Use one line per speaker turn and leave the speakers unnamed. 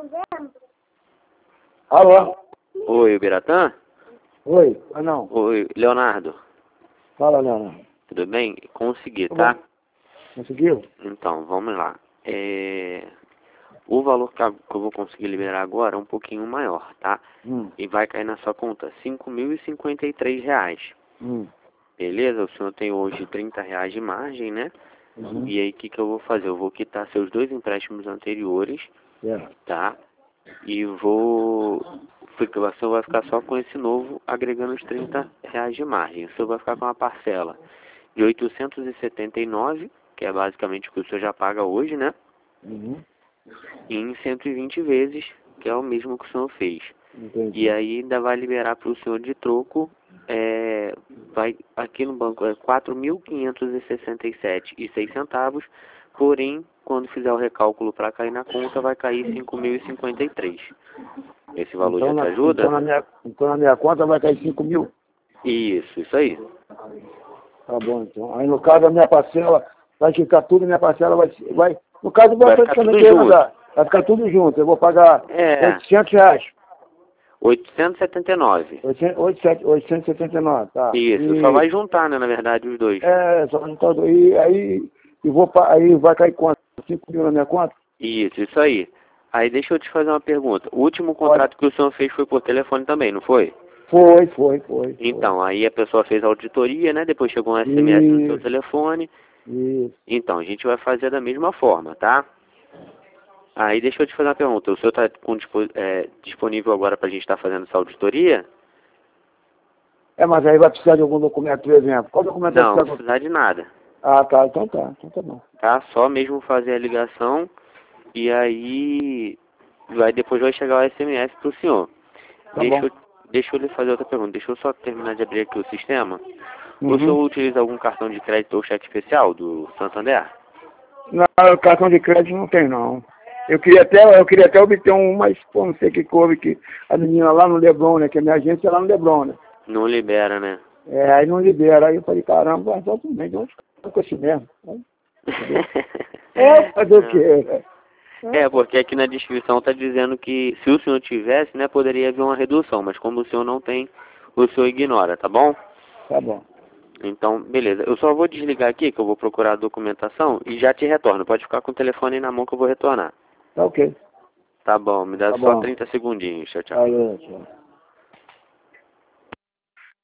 Alô?
Oi, Biratã?
Oi? Ah, não.
Oi, Leonardo.
Fala, Leonardo.
Tudo bem? Consegui,
Tá
tá?
bom. Conseguiu?
Então, vamos lá. O valor que eu vou conseguir liberar agora é um pouquinho maior, tá? E vai cair na sua conta R$ 5.053. Beleza? O senhor tem hoje R$ 30 de margem, né? E aí, o que eu vou fazer? Eu vou quitar seus 2 empréstimos anteriores, tá? E o senhor vai ficar só com esse novo, agregando os R$ 30 de margem. O senhor vai ficar com uma parcela de 879, que é basicamente o que o senhor já paga hoje, né? E em 120 vezes, que é o mesmo que o senhor fez.
Entendi.
E aí ainda vai liberar para o senhor de troco, vai aqui no banco é R$ 4.567,06, porém, quando fizer o recálculo para cair na conta, vai cair R$ 5.053. Esse valor
Então,
já te ajuda?
Então na minha conta vai cair 5 mil.
Isso aí.
Tá bom, então. Aí no caso a minha parcela, vai ficar tudo, minha parcela vai no caso vai
Vai ficar tudo
praticamente
junto.
vai ficar tudo junto. Eu vou pagar R$ 800.
879.
879, tá.
Isso, só vai juntar, né, na verdade, os dois.
Só juntar os dois. E aí, aí vai cair quanto? 5 mil na minha conta?
Isso aí. Aí deixa eu te fazer uma pergunta. O último contrato que o senhor fez foi por telefone também, não foi?
Foi.
Então, aí a pessoa fez a auditoria, né? Depois chegou um SMS no seu telefone.
Isso.
Então, a gente vai fazer da mesma forma, tá? Aí deixa eu te fazer uma pergunta. O senhor está disponível agora para a gente estar fazendo essa auditoria?
Mas aí vai precisar de algum documento, por exemplo. Qual documento vai
Não, não
precisar?
precisar de nada.
Ah, tá. Então tá bom.
Tá? Só mesmo fazer a ligação e aí depois vai chegar o SMS pro senhor.
Tá bom.
Deixa eu lhe fazer outra pergunta. Deixa eu só terminar de abrir aqui o sistema. O senhor utiliza algum cartão de crédito ou cheque especial do Santander?
Não, cartão de crédito não tem, não. Eu queria até obter um, mas pô, não sei o que houve, que a menina lá no Leblon, né, que a minha agência é lá no Leblon, né.
Não libera, né?
Aí não libera. Aí eu falei, caramba, então tudo bem, vamos ficar com esse mesmo. Fazer o quê?
Porque aqui na descrição está dizendo que se o senhor tivesse, né, poderia haver uma redução, mas como o senhor não tem, o senhor ignora, tá bom?
Tá bom.
Então, beleza. Eu só vou desligar aqui, que eu vou procurar a documentação e já te retorno. Pode ficar com o telefone aí na mão que eu vou retornar.
Tá ok.
Tá bom, me dá
Tá
só
bom.
30 segundinhos. Tchau, tchau.
Valeu, tchau.